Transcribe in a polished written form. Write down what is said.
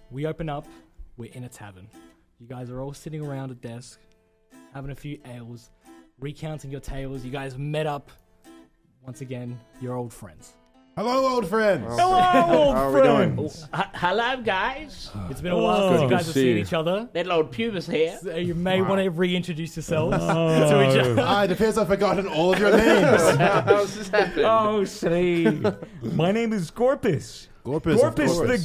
we open up, we're in a tavern. You guys are all sitting around a desk, having a few ales, recounting your tales. You guys met up, once again, your old friends. Hello, old friends. Hello, How old are we doing? friends. Hello, guys. It's been a while since you Good to guys have see seen you. each other. Little old Pubis here. So you may want to reintroduce yourselves to each other. It appears I've forgotten all of your names. How's this happening? Oh, say. My name is Gorpus. Gorpus, of Gorpus the course.